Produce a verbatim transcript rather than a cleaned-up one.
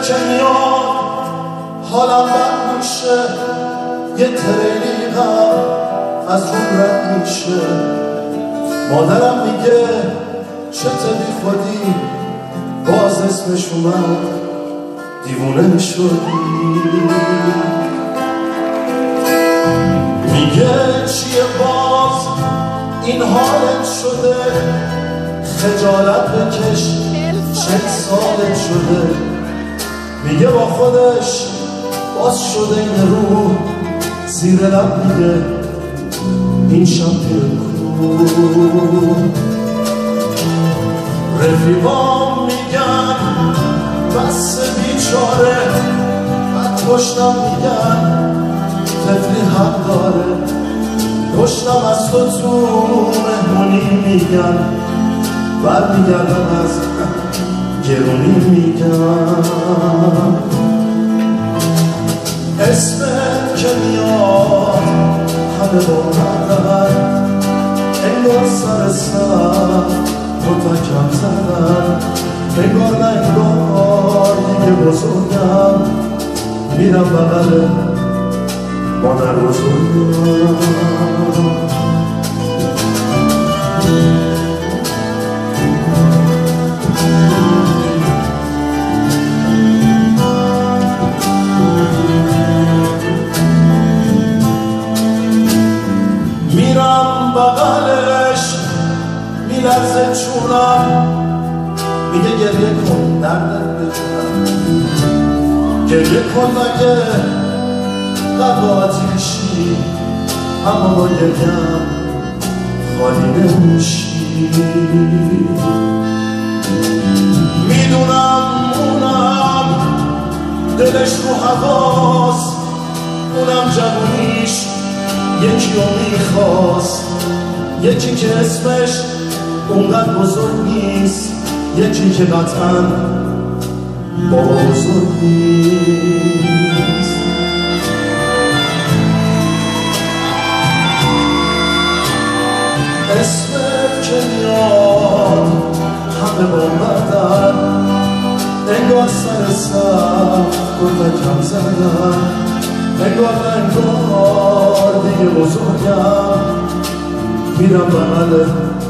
که میاد حالم بد میشه، یه تریلی غم از روم رد میشه. مادرم میگه چته بی خودی، باز اسمش اومد دیوونه شدی. میگه چیه باز این حالت شده، خجالت بکش چه سالت شده. میگه با خودش باز شده این روح، زیر لب میگه این شب پیرکو. رفیقام میگن بس بیچاره، بعد پشتم میگن طفلی حق داره. پشتم از تو تو مهمونی میگن، برمیگردم از گرونی میگن. اسمت که میاد همه با مردن، انگار سر سر متکم زدن. انگار نه انگار دیگه بزرگم، میرم بغل مادر بزرگم. میرم بغلش میلرزه چونم، میگه گریه کن دردت بجونم. گریه کن مگه قباعتی میشی، اما با گریم خالی نمیشی. میدونم اونم دلش رو هواست، اونم جوونیش یکی رو میخواست. یکی که اسمش اونقدر بزرگ نیست، یکی که قطعا بابا بزرگ نیست. اسمت که میاد همه با مردن، انگار سر سر گربکم زدن. انگار انگار دیگه بزرگم، میرم بغل